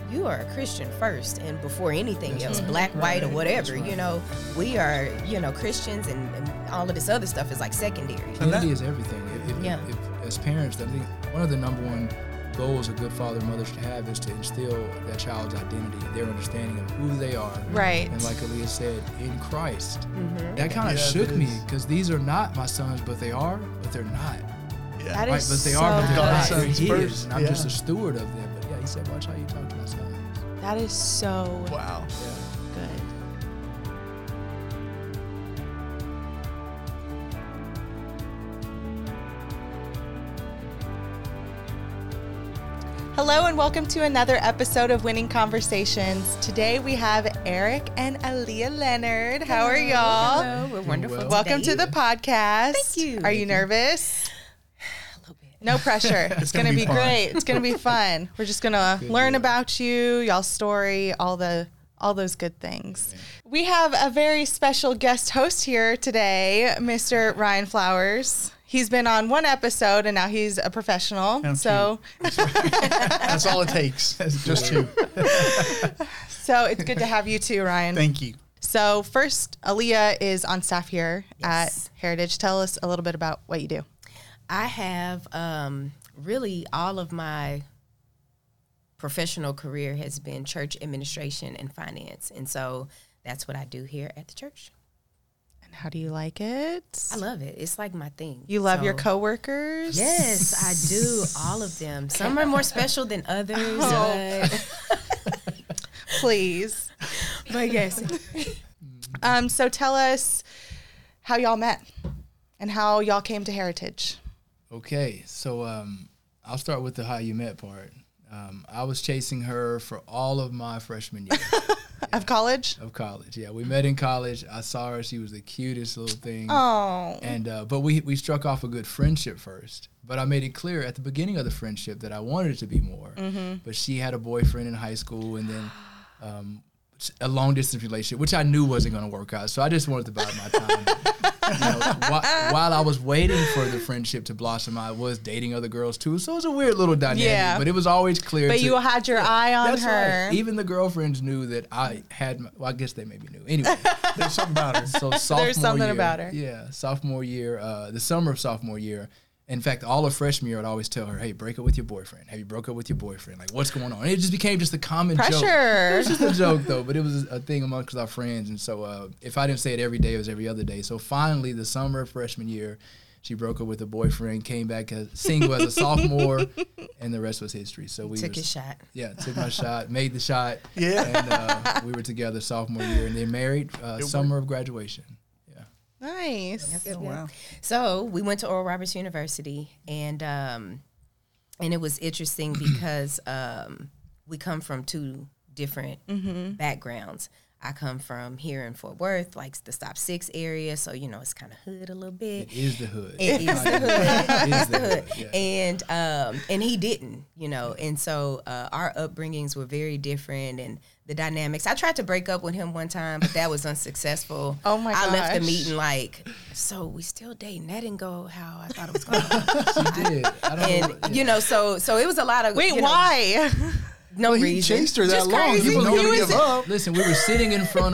you are a Christian first and before anything That's else, right. black, white, or Right. whatever. That's right. You know, we are, Christians, and all of this other stuff is like secondary. Community is everything. Yeah. If as parents, I think one of the number one goals a good father and mother should have is to instill that child's identity, their understanding of who they are. Right. And like Aaliyah said, in Christ. Mm-hmm. That kind of Yeah, shook it me is. because these are not my sons, but they are, but they're not. Yeah. That Right, is but they so are, but they're good. not. Sons They're his, first, and I'm just yeah. a steward of them. But yeah, he said, watch how you talk to my sons. That is so Wow. Yeah. good. Hello and welcome to another episode of Winning Conversations. Today we have Eric and Aaliyah Leonard. How are y'all? Hello, we're wonderful. well. Welcome to today. the podcast. Thank you. Are you nervous? A little bit. No pressure. It's going to be fun. great. It's going to be fun. We're just going to learn deal. about you, y'all's story, all those good things. We have a very special guest host here today, Mr. Ryan Flowers. He's been on one episode and now he's a professional. Sounds So That's all it takes. Just two. so it's good to have you too, Ryan. Thank you. So first, Aaliyah is on staff here Yes. at Heritage. Tell us a little bit about what you do. I have really all of my professional career has been church administration and finance. And so that's what I do here at the church. And how do you like it? I love it. It's like my thing. You love your So- coworkers? Yes, I do. All of them. Some are more special than others. Please. But yes. So tell us how y'all met and how y'all came to Heritage. Okay, so I'll start with the how you met part. I was chasing her for all of my freshman year Of college? of college. Yeah, we met in college. I saw her. She was the cutest little thing. Oh. And but we struck off a good friendship first. But I made it clear at the beginning of the friendship that I wanted it to be more. Mm-hmm. But she had a boyfriend in high school, and then a long distance relationship, which I knew wasn't going to work out. So I just wanted to bide my time. While I was waiting for the friendship to blossom, I was dating other girls too. So it was a weird little dynamic. Yeah. But it was always clear. But you had your eye on That's her. right. Even the girlfriends knew that I had. Well, I guess they maybe knew. Anyway. There's something about her. So sophomore something year, about her. Yeah, sophomore year, the summer of sophomore year. In fact, all of freshman year, I'd always tell her, "Hey, break up with your boyfriend. Have you broke up with your boyfriend? Like, what's going on?" And it just became just a common joke. Pressure. It was just a joke, though, but it was a thing amongst our friends. And so, if I didn't say it every day, it was every other day. So finally, the summer of freshman year, she broke up with a boyfriend, came back as single as a sophomore, and the rest was history. So we Took his shot. Yeah, took my shot, made the shot. Yeah. And we were together sophomore year, and then married summer of graduation. Yeah. Nice. Yep, Oh, wow. So we went to Oral Roberts University, and it was interesting because we come from two different backgrounds. I come from here in Fort Worth, like the Stop 6 area, so it's kind of hood a little bit. It is the hood. It is the hood. It is the hood. Yeah. And he didn't, and so our upbringings were very different, and the dynamics. I tried to break up with him one time, but that was unsuccessful. Oh my I left the gosh. meeting like, so we still dating. That didn't go how I thought it was going to. She did. I don't know. And so it was a lot of Wait, why? No He reason. chased her that Just long. crazy. He was He going to was- give up. Listen, we were sitting in front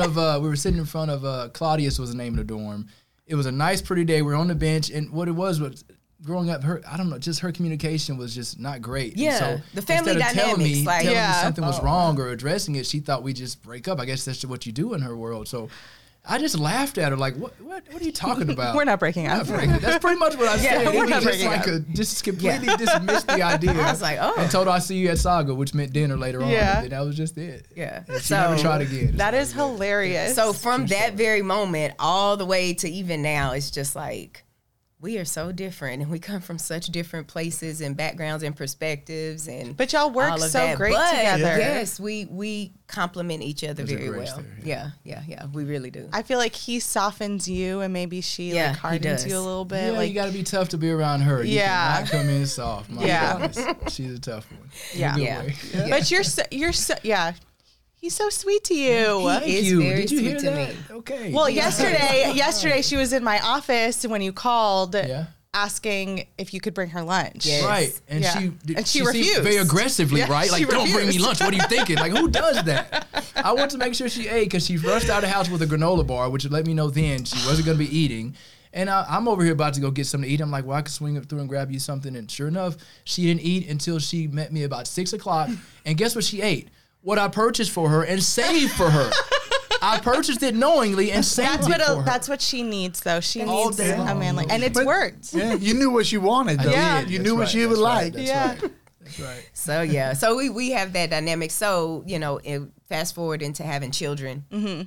of Claudius was the name of the dorm. It was a nice, pretty day. We were on the bench, and what it was growing up, just her communication was just not great. And Yeah, so the family instead of telling dynamics, me, like- telling Yeah. me something was wrong or addressing it, she thought we just break up. I guess that's what you do in her world. So I just laughed at her like, what are you talking about? We're not breaking up. That's pretty much what I said. we're It not was just breaking like just completely dismissed the idea. I was like, oh. And told her I'll see you at Saga, which meant dinner later on. Yeah. And that was just it. Yeah. And she never tried again. That is hilarious. So from that very moment all the way to even now, it's just like, we are so different, and we come from such different places and backgrounds and perspectives, and But y'all work all of so that. great But together. Yes, we complement each other There's a very grace well. there, Yeah, we really do. I feel like he softens you and maybe she Yeah, like he hardens does. you a little bit. Yeah, like you got to be tough to be around her. You Yeah. cannot come in soft. My Yeah. goodness. She's a tough one. In a Yeah. good Yeah. way. Yeah. But you're so yeah. He's so sweet to you. He is very Did you sweet hear to that? me. Okay. Well, yesterday she was in my office, and when you called, Yeah. asking if you could bring her lunch. Yes. Right. And Yeah. she And she seemed refused. very aggressively, Yeah, right? she Like, don't bring me refused. lunch. What are you thinking? Like, who does that? I want to make sure she ate because she rushed out of the house with a granola bar, which let me know then she wasn't going to be eating. And I'm over here about to go get something to eat. I'm like, well, I can swing up through and grab you something. And sure enough, she didn't eat until she met me about 6 o'clock. And guess what she ate? What I purchased for her and saved for her. I purchased it knowingly and saved it for her. That's what she needs, though. She All needs day a long. man like, and it's But- worked. Yeah, you knew what you wanted, though. Yeah. You That's knew what right, you would that's right, like. that's Yeah. right. That's right. So yeah, so we have that dynamic. So fast forward into having children.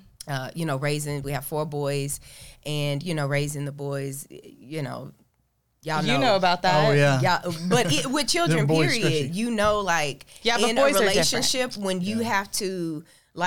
Raising. We have 4 boys, and raising the boys. Y'all You know about that. Oh, yeah. Yeah, but with children, boys period, especially. Yeah, but in boys a are relationship, when you have to,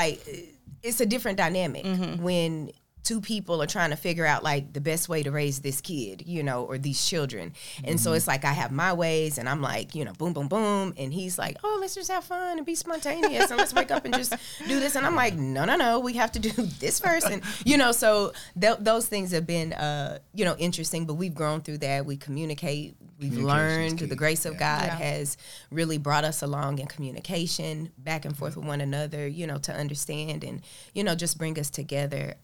it's a different dynamic when 2 people are trying to figure out the best way to raise this kid, or these children. And so it's like I have my ways and I'm like, boom, boom, boom. And he's like, oh, let's just have fun and be spontaneous and let's wake up and just do this. And I'm like, no, we have to do this first. And, so those things have been, interesting, but we've grown through that. We communicate. We've learned key. the grace of God Yeah. has really brought us along in communication back and forth with one another, to understand and, just bring us together.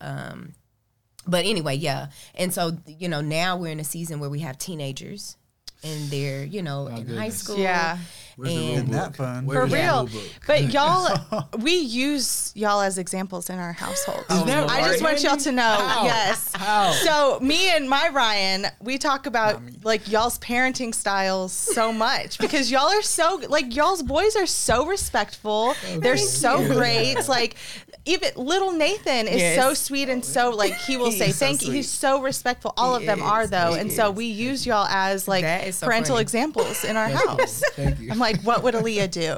But anyway, yeah. And so, now we're in a season where we have teenagers and they're, in high goodness. school. Yeah. Where's the rule And- book? Isn't that fun? Where's For the real. rule book? But y'all, we use y'all as examples in our household. Is that I just right? want y'all to know. How? Yes. How? So me and my Ryan, we talk about y'all's parenting styles so much because y'all are so y'all's boys are so respectful. They're so great. It's even little Nathan is Yes. so sweet and so he will say He's so thank you. sweet. He's so respectful. All He of them is. are though. He And so is. we use y'all as That is so parental funny. examples in our That's cool. house. Thank you. I'm like, what would Aaliyah do?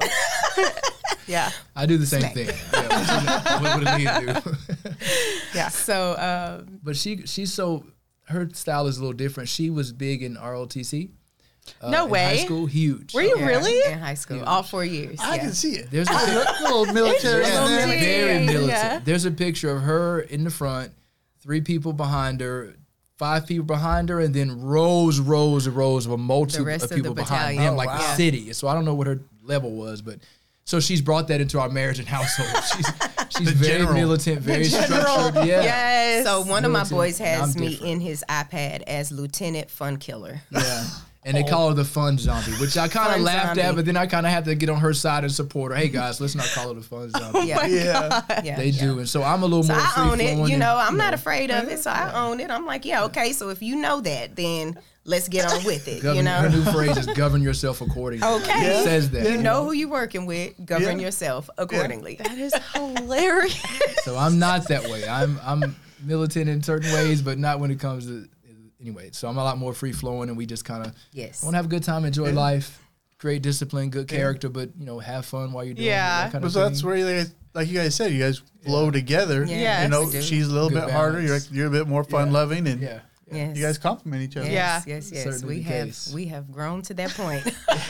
Yeah. I do the same thing. Yeah, what would Aaliyah do? Yeah. So, But she's so, her style is a little different. She was big in ROTC. No in way. High school, huge. Were you yeah, really? in high school, all 4 years. I yeah. can see it. There's a little military in there. Interesting. very militant. Yeah. There's a picture of her in the front, 3 people behind her, 5 people behind her, and then rows of a multitude rest of of the people behind battalion. them, like Oh, the wow. city. So I don't know what her level was, but so she's brought that into our marriage and household. She's The very general. militant, very General. structured. Yeah. Yes. So one of my Militant, boys and has I'm me different. in his iPad as Lieutenant Fun Killer. Yeah. And they call her the fun zombie, which I kind of Fun laughed zombie. at, but then I kind of have to get on her side and support her. Hey guys, let's not call her the fun zombie. Yeah, Yeah. yeah, They yeah. do, and so I'm a little So more I free own it. flowing. I'm not afraid of it. So I own it. I'm like, yeah, okay. So if you know that, then let's get on with it. Her new phrase is "govern yourself accordingly." Okay. It says that. You know who you're working with. Govern Yeah. yourself accordingly. That is hilarious. So I'm not that way. I'm militant in certain ways, but not when it comes to anyway. So I'm a lot more free flowing, and we just kind of Yes. want to have a good time, enjoy life, great discipline, good character, but have fun while you're doing Yeah. that kind But of so that's thing. where you guys, like you guys said, you guys flow together. Yes. You know, We do. she's a little Good bit harder. balance. You're a bit more fun loving, and Yeah. Yes. you guys complement each other. Yes, Yeah. yes. Certainly We the have case. we have grown to that point.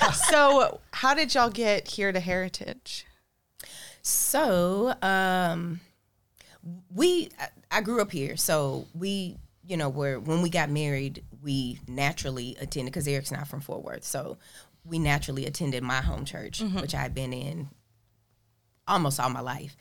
So, how did y'all get here to Heritage? So, I grew up here. So we, when we got married, we naturally attended, because Eric's not from Fort Worth. So we naturally attended my home church, which I've been in almost all my life.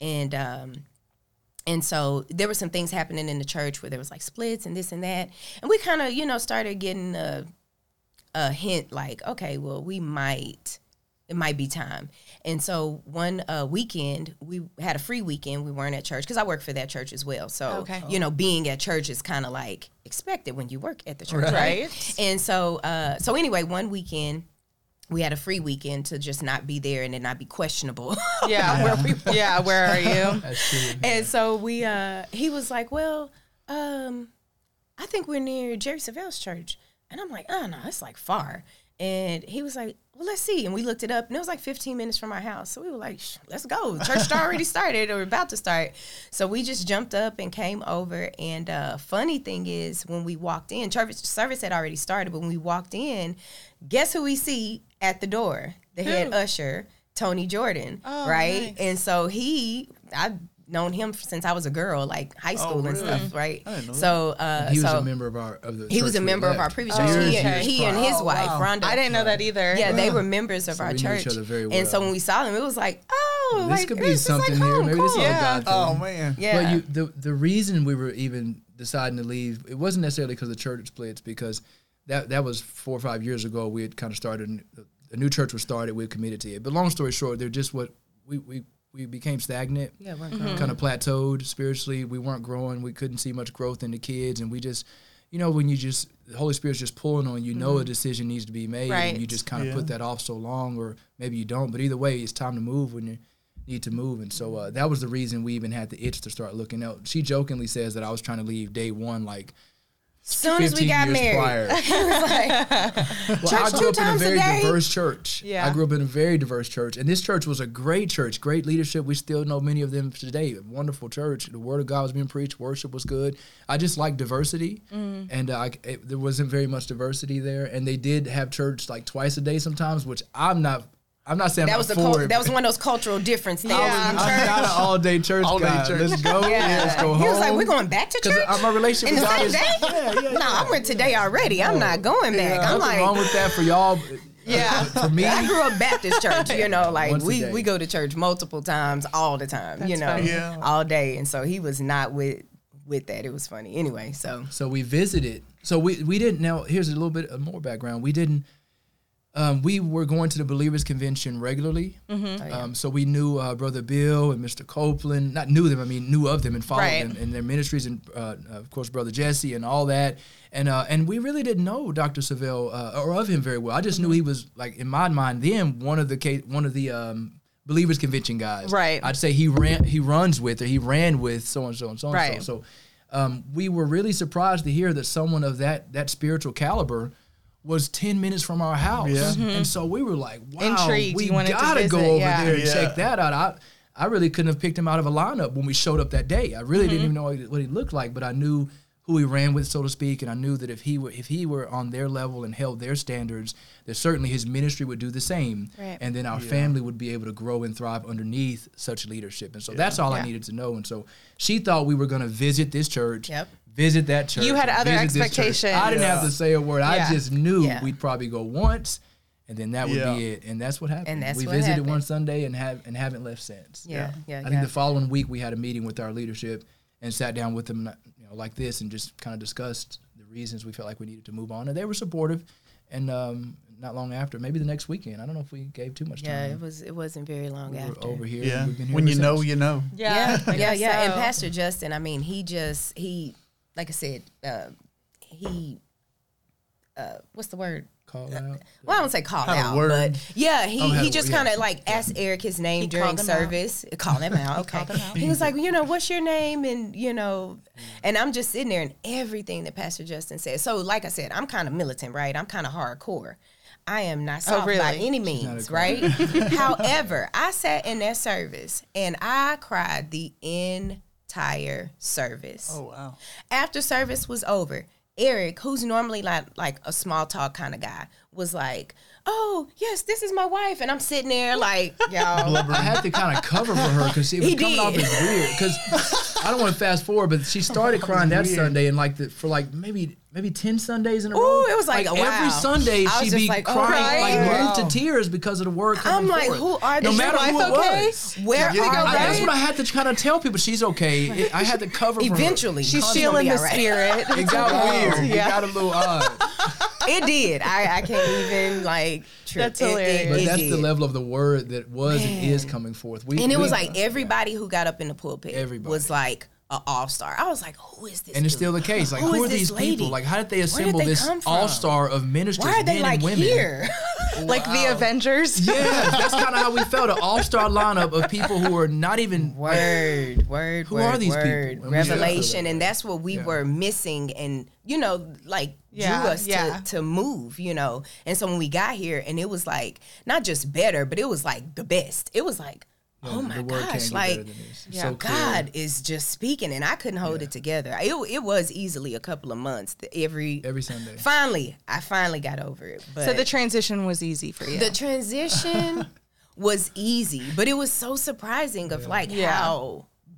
And so there were some things happening in the church where there was splits and this and that. And we kind of, started getting a hint okay, well, it might be time. And so one weekend, we had a free weekend. We weren't at church because I work for that church as well. So, Okay. being at church is kind of expected when you work at the church, Right. right? And so, anyway, one weekend, we had a free weekend to just not be there and it not be questionable. Yeah. Where are you? That's true. And so he was like, well, I think we're near Jerry Savelle's church. And I'm like, oh, no, it's far. And he was like, well, let's see. And we looked it up, and it was 15 minutes from our house. So we were like, let's go. Church already started or about to start. So we just jumped up and came over. And funny thing is, when we walked in, service had already started, but when we walked in, guess who we see at the door? The head usher, Tony Jordan, Oh, right? nice. And so I known him since I was a girl, like high school and really? stuff, right? I didn't know So He was a member of the he was church a we member of our left. previous Oh, church. okay. He and his wife, Rhonda. I didn't know that either. Yeah, they were members of So our we knew each church. other very And so well. when we saw them, it was like, oh, This like, could be this is something like here. home, Maybe this is cool. a Yeah. God thing. Oh man. Yeah. But the reason we were even deciding to leave, it wasn't necessarily because the church splits, because that was 4 or 5 years ago. We had kind of started, a new church was started, we had committed to it. But long story short, they're just we became stagnant, Yeah, we're kind of plateaued spiritually. We weren't growing. We couldn't see much growth in the kids. And we just, when the Holy Spirit's just pulling on you, a decision needs to be made. Right. And you just kind of Yeah. put that off so long, or maybe you don't. But either way, it's time to move when you need to move. And so that was the reason we even had the itch to start looking out. She jokingly says that I was trying to leave day one, like, soon as 15 we got years married. prior. Well, Church I grew 2 up in a times a very day? diverse church. Yeah. I grew up in a very diverse church, and this church was a great church, great leadership. We still know many of them today. A wonderful church. The word of God was being preached. Worship was good. I just like diversity, and there wasn't very much diversity there. And they did have church like twice a day sometimes, which I'm not saying That I'm was not for it. that was one of those cultural difference things. Yeah. in I'm church. not an all-day church All-day guy. church. Let's go. Yeah. Let's go home. He was like, we're going back to church? Because my relationship In the with God same is day? No, I went today already. I'm not going back. I'm nothing wrong like, with that for y'all. Yeah. For me, I grew up Baptist church, like Once a day. we go to church multiple times all the time, That's funny. Yeah. all day. And so he was not with that. It was funny. Anyway, so So we visited. So we didn't. Now here's a little bit more background. We didn't. We were going to the Believers Convention regularly. So we knew Brother Bill and Mr. Copeland. Not knew them. I mean, knew of them and followed Right. them in their ministries, and of course Brother Jesse and all that. And we really didn't know Dr. Savelle or of him very well. I just knew he was, like, in my mind then, one of the Believers Convention guys. Right. I'd say he runs with, or he ran with so and so and so and Right. so. So we were really surprised to hear that someone of that spiritual caliber was 10 minutes from our house. Yeah. And so we were like, wow, Intrigued. we You wanted to gotta go visit, over yeah. there and Yeah. check that out. I really couldn't have picked him out of a lineup when we showed up that day. I really didn't even know what he looked like, but I knew who he ran with, so to speak, and I knew that if he were on their level and held their standards, that certainly his ministry would do the same, Right. and then our family would be able to grow and thrive underneath such leadership. And so that's all I Yeah. needed to know. And so she thought we were going to visit this church, Yep. visit that church. You had other visit this church. expectations. I didn't have to say a word. Yeah. I just knew Yeah. we'd probably go once, and then that would Yeah. be it. And that's what happened. And that's we what visited happened. one Sunday and haven't left since. yeah. I think the following week we had a meeting with our leadership and sat down with them, like this, and just kind of discussed the reasons we felt like we needed to move on. And they were supportive. And not long after, maybe the next weekend, I don't know if we gave too much Yeah, time. it wasn't very long We were after. over here. Yeah. and we've been here When ever you know, since. you know. Yeah. I yeah, guess yeah. And so. Pastor Justin, I mean, he like I said, what's the word? Call out. Well, I don't say call Had a out, word. but yeah, had he a- just yeah. kind of like asked Eric his name He during called him out. service. Call him out, okay. called him out. He was like, what's your name? And and I'm just sitting there and everything that Pastor Justin said. So, like I said, I'm kind of militant, right? I'm kind of hardcore. I am not soft by really? any not means, a right? However, I sat in that service and I cried the entire service. Oh wow. After service was over, Eric, who's normally like a small talk kind of guy, was like, "Oh, yes, this is my wife," and I'm sitting there like, y'all. I had to kind of cover for her because it was He coming off did. as weird. Because I don't want to fast forward, but she started crying that Sunday, and for maybe 10 Sundays in a row. Ooh, it was like, wow. every Sunday I was she'd just be like, oh, crying, like crying. moved to tears because of the word coming I'm like, forth. who are no these? matter Is your who wife it okay? was. Where Yeah, are That's they? what I had to kind of tell people. She's okay. I had to cover for her. Eventually, She's Constantly, feeling the all right. spirit. It got weird. Yeah. It got a little odd. It did. I can't even like. Trip. That's hilarious. But It that's the did. level of the word that was and is coming forth. And it was like everybody who got up in the pulpit Everybody. was like an all-star. I was like, who is this? and it's dude? still the case. Like, Who who is are these this lady? people? Like, how did they Where did assemble they this come from? all-star of ministers, Why are they men like and women? here? Like the Avengers. Yeah, that's kind of how we felt. An all-star lineup of people who are not even Word. Who are these people? And we Revelation, still feel that and way. that's what we Yeah. were missing, and like Yeah, drew us yeah. to move, And so when we got here, and it was like not just better, but it was like the best. It was like, oh my the word gosh, can't get like better than this. It's Yeah. so clear. God is just speaking, and I couldn't hold it together. It was easily a couple of months. every Sunday. I finally got over it. But So the transition was easy for you. the transition was easy, but it was so surprising of like Yeah. how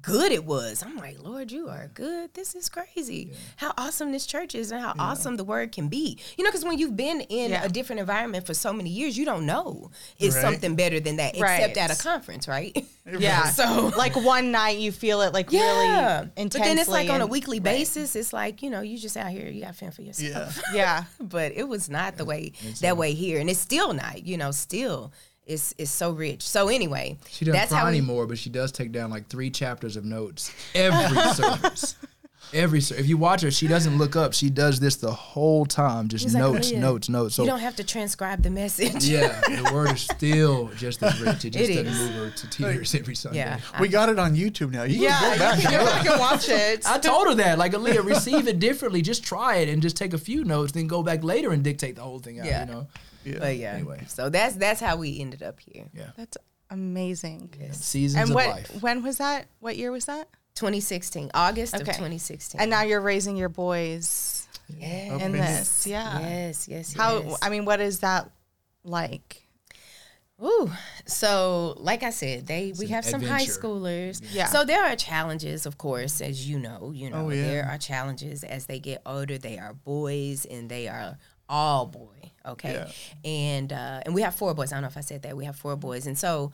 good it was. I'm like, Lord, you are good. This is crazy. How awesome this church is and how awesome the word can be. You know, because when you've been in a different environment for so many years, you don't know it's something better than that, except at a conference, right? Yeah. So like one night you feel it like really intensely. But then it's like on a weekly basis, it's like, you know, you just out here, you got to fend for yourself. Yeah. But it was not the way that way here. And it's still not, you know, still. It's so rich. So anyway, She doesn't cry anymore, but she does take down like 3 chapters of notes every service. If you watch her, she doesn't look up. She does this the whole time, just notes. So you don't have to transcribe the message. Yeah, the word is still just as rich. It just doesn't move her to tears every Sunday. Yeah, We got it on YouTube now. You can go back. You can go back and watch it. I told her that, like, Aaliyah, receive it differently. Just try it and just take a few notes, then go back later and dictate the whole thing out. You know. Yeah. But Anyway. so that's how we ended up here. Yeah. That's amazing. Seasons And of what life. when was that? What year was that? 2016, August of 2016. And now you're raising your boys yes. in this. Yeah. Yes. How I mean, what is that like? Ooh, so like I said, we have some high adventure. schoolers. Yeah. So there are challenges, of course, as you know. Oh, yeah. There are challenges as they get older. They are boys, and they are all boy. Okay. Yeah. And we have 4 boys. I don't know if I said that. We have 4 boys, and so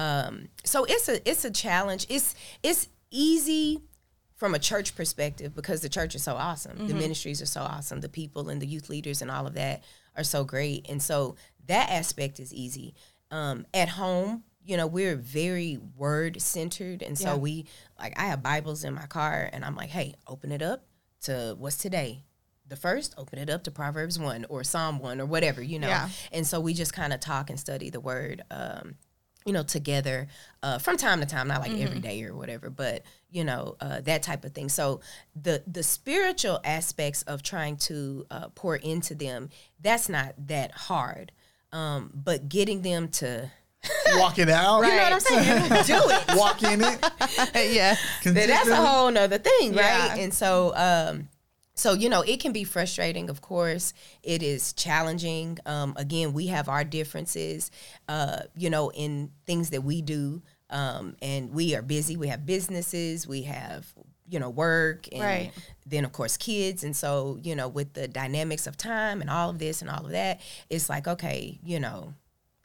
it's a challenge. It's easy from a church perspective because the church is so awesome. The ministries are so awesome. The people and the youth leaders and all of that are so great, and so that aspect is easy. At home, you know, we're very word centered. And so I have Bibles in my car and I'm like, hey, open it up to what's today? The first, open it up to Proverbs 1 or Psalm 1 or whatever, you know. Yeah. And so we just kind of talk and study the word, you know, together from time to time, not like every day or whatever, but, you know, that type of thing. So the spiritual aspects of trying to pour into them, that's not that hard. But getting them to Walk it out. you know what I'm saying? Do it. Walk in it. Yeah. That's a whole nother thing, Yeah. right? And so so, you know, it can be frustrating, of course. It is challenging. Again, we have our differences, you know, in things that we do. And we are busy. We have businesses. We have, you know, work. And then, of course, kids. And so, you know, with the dynamics of time and all of this and all of that, it's like, okay, you know,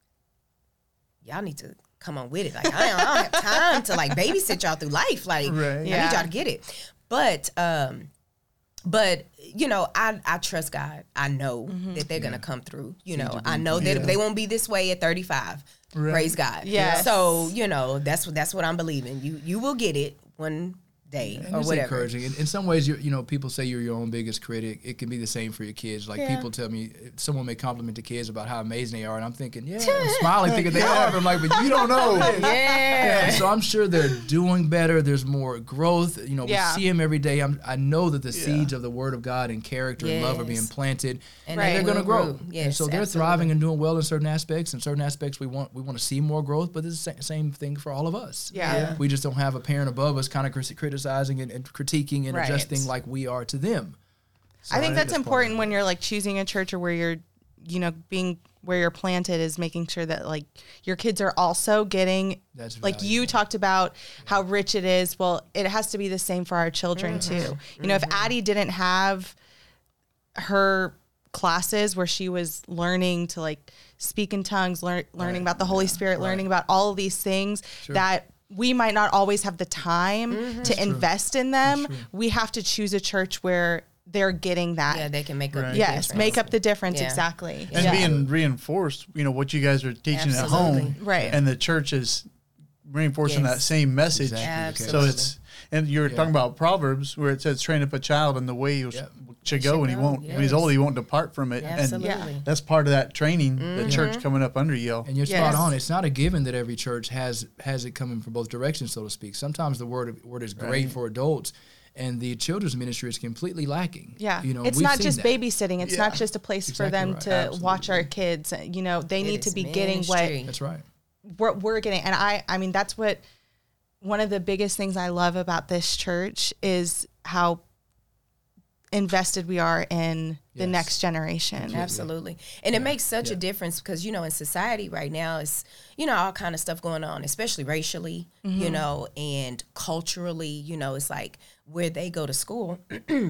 y'all need to come on with it. Like, I don't have time to, like, babysit y'all through life. Like, I need y'all to get it. But you know, I trust God. I know that they're gonna come through. You know, I know that they won't be this way at 35. Praise God. Yes. So you know, that's what I'm believing. You will get it one day And or it's whatever. encouraging. In some ways, you know, people say you're your own biggest critic. It can be the same for your kids. Like people tell me, someone may compliment the kids about how amazing they are, and I'm thinking, I'm smiling, thinking they are. But I'm like, but you don't know. Yeah. So I'm sure they're doing better. There's more growth. You know, we see them every day. I know that the seeds of the Word of God and character and love are being planted, And they're going to grow. Yes, and so they're thriving and doing well in certain aspects. In certain aspects, we want to see more growth. But it's the same thing for all of us. Yeah. We just don't have a parent above us kind of criticizing and critiquing and adjusting like we are to them. So I think that's part of important it. when you're like choosing a church or where you're, you know, being where you're planted is making sure that like your kids are also getting, That's like you valuable. talked about how rich it is. Well, it has to be the same for our children too. You know, if Addie didn't have her classes where she was learning to like speak in tongues, learning about the Holy Spirit, learning about all of these things that we might not always have the time to invest in them. We have to choose a church where they're getting that. Yeah, they can make up. The Yes, difference. make up the difference. Yeah. Exactly. And being reinforced, you know, what you guys are teaching at home. Right. And the church is reinforcing that same message. Exactly. So it's, and you're talking about Proverbs where it says, train up a child in the way he should go, and he won't, when he's old, he won't depart from it. Absolutely. And that's part of that training, the church coming up under you. And you're spot on. It's not a given that every church has it coming from both directions, so to speak. Sometimes the word is great for adults, and the children's ministry is completely lacking. Yeah. You know, it's we've not seen just that. babysitting. It's not just a place for Exactly them right. to watch our kids. You know, they need to be getting ministry. That's right. what we're getting. And I mean, that's what one of the biggest things I love about this church is how invested we are in the next generation. Absolutely. And it makes such a difference because, you know, in society right now, it's, you know, all kind of stuff going on, especially racially, you know, and culturally, you know, it's like where they go to school,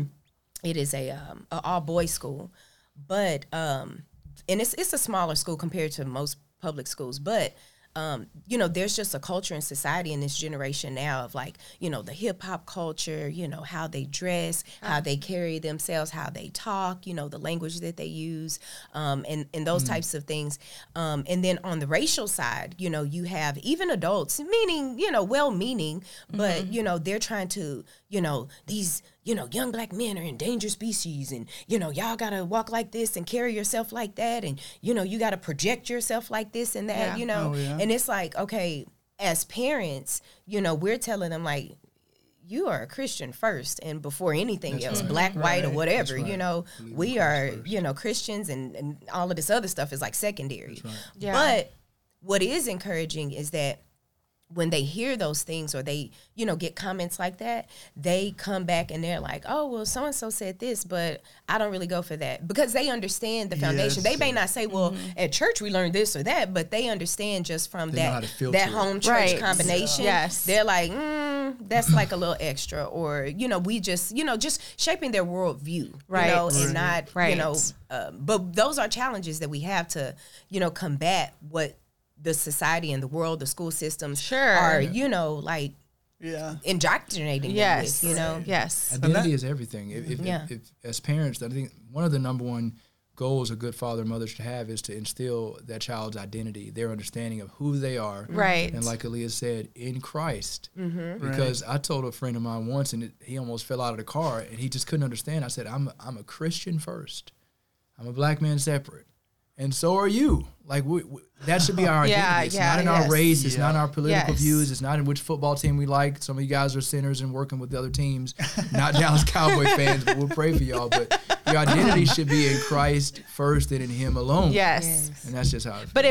it is a all boys school, but, and it's a smaller school compared to most public schools, but, you know, there's just a culture in society in this generation now of like, you know, the hip hop culture, you know, how they dress, how they carry themselves, how they talk, you know, the language that they use, and those types of things. And then on the racial side, you know, you have even adults, meaning, you know, well-meaning, but, you know, they're trying to, you know, these, you know, young black men are endangered species and, you know, y'all got to walk like this and carry yourself like that. And, you know, you got to project yourself like this and that, you know. And it's like, okay, as parents, you know, we're telling them like, you are a Christian first and before anything else, black, white, or whatever, you know, we are, you know, Christians and all of this other stuff is like secondary. But what is encouraging is that when they hear those things or they, you know, get comments like that, they come back and they're like, oh, well, so-and-so said this, but I don't really go for that. Because they understand the foundation. They may not say, well, at church we learned this or that, but they understand just from that home church combination. They're like, that's like a little extra. Or, you know, we just, you know, just shaping their worldview, you know, and not, you know, but those are challenges that we have to, you know, combat what the society and the world, the school systems are, you know, like indoctrinating them with, you know. Identity is everything. If as parents, I think one of the number one goals a good father and mother should have is to instill that child's identity, their understanding of who they are. And like Aaliyah said, in Christ. Because I told a friend of mine once, and he almost fell out of the car, and he just couldn't understand. I said, I'm a Christian first. I'm a black man separate. And so are you. Like, that should be our identity. It's not in our race. It's not in our political views. It's not in which football team we like. Some of you guys are sinners and working with the other teams. Not Dallas Cowboy fans, but we'll pray for y'all. But your identity should be in Christ first and in Him alone. And that's just how I feel. But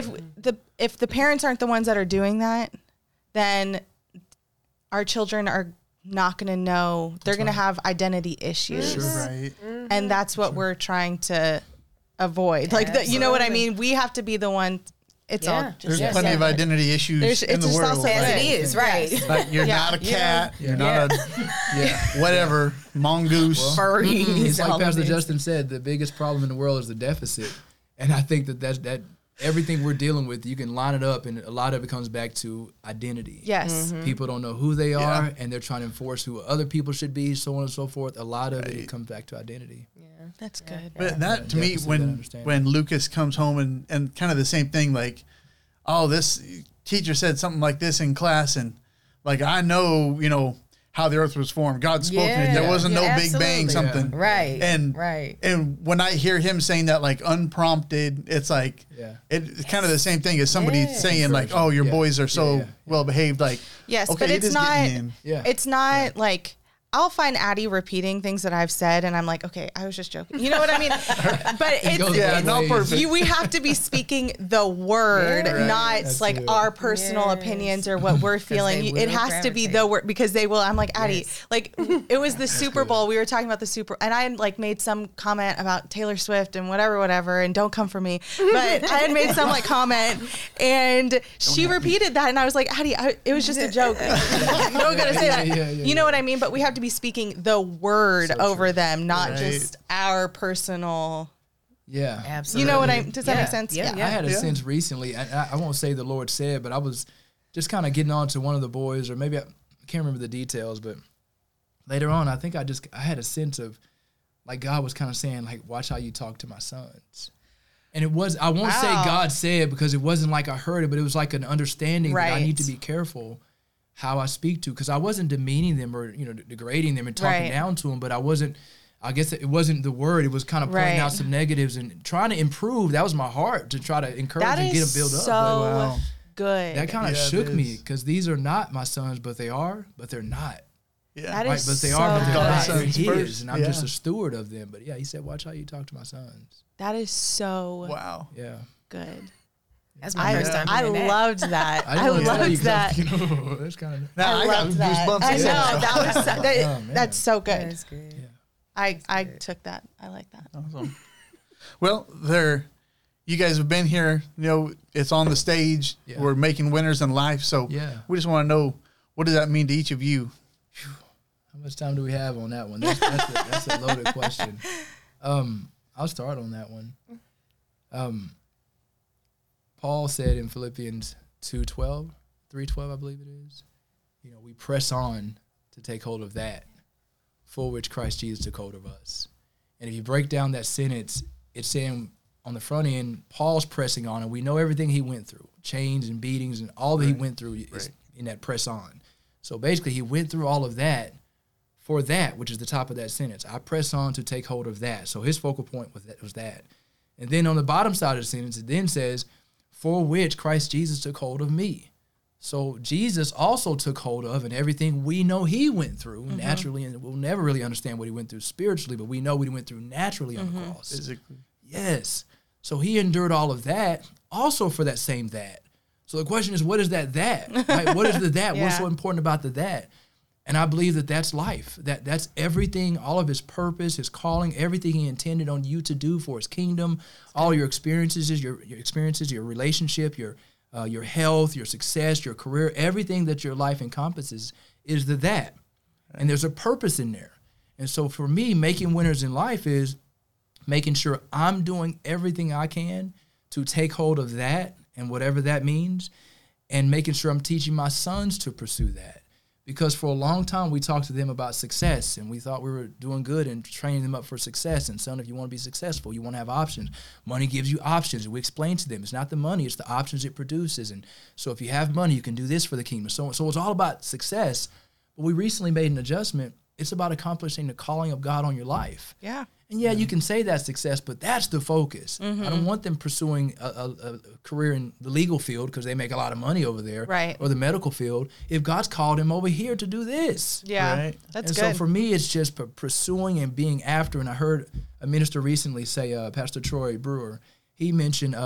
if the parents aren't the ones that are doing that, then our children are not going to know. They're going to have identity issues. And that's what we're trying to avoid. Like, you know what I mean? We have to be the one. It's all just, there's plenty of identity issues in the world. As it is, right? Like you're not a cat. You're not a whatever mongoose. Furry. It's like Pastor Justin said, the biggest problem in the world is the deficit, and I think that everything we're dealing with, you can line it up, and a lot of it comes back to identity. People don't know who they are, and they're trying to enforce who other people should be, so on and so forth. A lot of it comes back to identity. That's good. But that, to me, when Lucas comes home and kind of the same thing, like, oh, this teacher said something like this in class, and like, I know, you know, how the earth was formed. God spoke to me. There wasn't no Big Bang something. And when I hear him saying that, like, unprompted, it's like, it's kind of the same thing as somebody saying, like, oh, your boys are so well behaved. Like, okay, but it's not like, I'll find Addie repeating things that I've said, and I'm like, okay, I was just joking. You know what I mean? But it's not perfect. We have to be speaking the word, not like our personal opinions or what we're feeling. It has to be the word, because they will. I'm like, Addie, like, it was the Super Bowl. We were talking about the Super, and I like made some comment about Taylor Swift and whatever, and don't come for me. But I had made some like comment, and she repeated that, and I was like, Addie, it was just a joke. You don't gotta say that. You know what I mean? But we have to be speaking the word over them, not just our personal. Absolutely. You know what I? Does that make sense? I had a sense recently, and I won't say the Lord said, but I was just kind of getting on to one of the boys, or maybe I can't remember the details, but later on, I think I had a sense of, like, God was kind of saying, like, watch how you talk to my sons. And it was, I won't say God said, because it wasn't like I heard it, but it was like an understanding that I need to be careful how I speak to, because I wasn't demeaning them or, you know, degrading them and talking down to them, but I guess it wasn't the word. It was kind of pointing out some negatives and trying to improve. That was my heart, to try to encourage and get them built up. So good. That kind of shook me, because these are not my sons, but they are, but they're not. That is but they so are, but they're not. good. They're his, and I'm just a steward of them. But he said, watch how you talk to my sons. That is so good. That's my first time. I loved that. I loved that. That's kind of. Now I got goosebumps. I know that's so good. That's good. I took that. I like that. Awesome. Well, you guys have been here. It's on the stage. Yeah. We're making winners in life. So we just want to know, what does that mean to each of you? How much time do we have on that one? That's a loaded question. I'll start on that one. Paul said in Philippians 3:12, I believe it is, we press on to take hold of that for which Christ Jesus took hold of us. And if you break down that sentence, it's saying on the front end, Paul's pressing on, and we know everything he went through, chains and beatings and all that he went through is in that press on. So basically he went through all of that for that, which is the top of that sentence. I press on to take hold of that. So his focal point was that. And then on the bottom side of the sentence, it then says, for which Christ Jesus took hold of me. So Jesus also took hold of, and everything we know he went through naturally, and we'll never really understand what he went through spiritually, but we know what he went through naturally on the cross. Physically. Yes. So he endured all of that also for that same that. So the question is, what is that? Right? What is the that? Yeah. What's so important about the that? And I believe that that's life. That's everything, all of his purpose, his calling, everything he intended on you to do for his kingdom, all your experiences, your relationship, your health, your success, your career, everything that your life encompasses is the that. And there's a purpose in there. And so for me, making winners in life is making sure I'm doing everything I can to take hold of that and whatever that means, and making sure I'm teaching my sons to pursue that. Because for a long time, we talked to them about success, and we thought we were doing good and training them up for success. And son, if you want to be successful, you want to have options. Money gives you options. And we explain to them, it's not the money, it's the options it produces. And so if you have money, you can do this for the kingdom. So it's all about success. But we recently made an adjustment. It's about accomplishing the calling of God on your life. Yeah. And you can say that's success, but that's the focus. I don't want them pursuing a career in the legal field because they make a lot of money over there, right, or the medical field, if God's called him over here to do this. Yeah, right. That's and good. So for me, it's just pursuing and being after. And I heard a minister recently say, Pastor Troy Brewer, he mentioned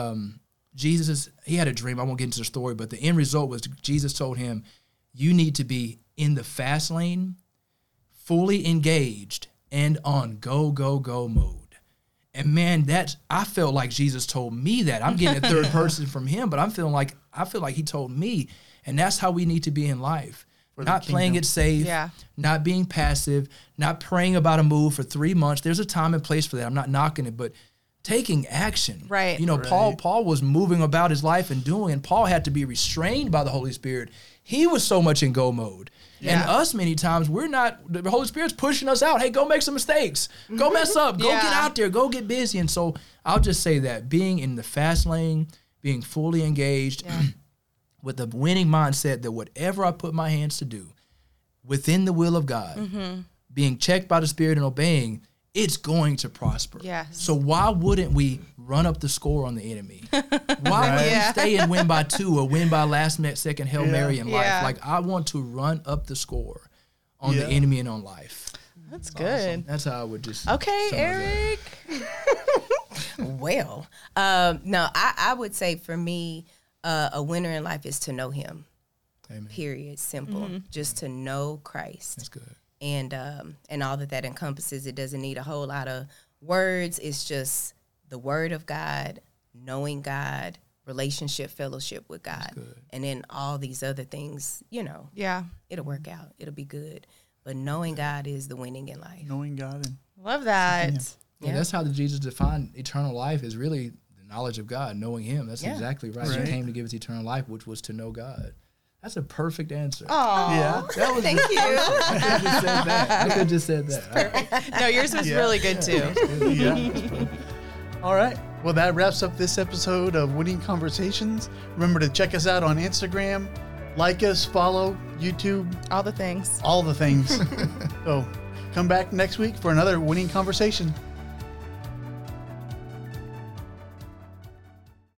he had a dream. I won't get into the story, but the end result was Jesus told him, you need to be in the fast lane, fully engaged, and on go mode. And man, I felt like Jesus told me that. I'm getting a third person from him, but I feel like he told me. And that's how we need to be in life. Not playing it safe, not being passive, not praying about a move for 3 months. There's a time and place for that. I'm not knocking it, but taking action. Right. Paul was moving about his life and doing, and Paul had to be restrained by the Holy Spirit. He was so much in go mode. Yeah. And us, many times, we're not, the Holy Spirit's pushing us out. Hey, go make some mistakes. Go mess up. Go get out there. Go get busy. And so I'll just say that being in the fast lane, being fully engaged with the winning mindset that whatever I put my hands to do within the will of God, being checked by the Spirit and obeying, it's going to prosper. Yes. So why wouldn't we run up the score on the enemy? Why would we stay and win by 2 or win by second Hail Mary in life? Yeah. Like, I want to run up the score on the enemy and on life. That's good. Awesome. That's how I would just. Okay, Eric. Well, no, I would say for me, a winner in life is to know him. Amen. Period. Simple. Just to know Christ. That's good. And all that encompasses. It doesn't need a whole lot of words. It's just the word of God, knowing God, relationship, fellowship with God. And then all these other things, it'll work out. It'll be good. But knowing God is the winning in life. Knowing God. And love that. Yeah, that's how Jesus defined eternal life, is really the knowledge of God, knowing him. That's exactly right. He came to give us eternal life, which was to know God. That's a perfect answer. Oh, yeah. That was Thank you. I could have just said that. Perfect. No, yours was really good too. Yeah. All right. Well, that wraps up this episode of Winning Conversations. Remember to check us out on Instagram, like us, follow, YouTube, All the things. all the things. So come back next week for another Winning Conversation.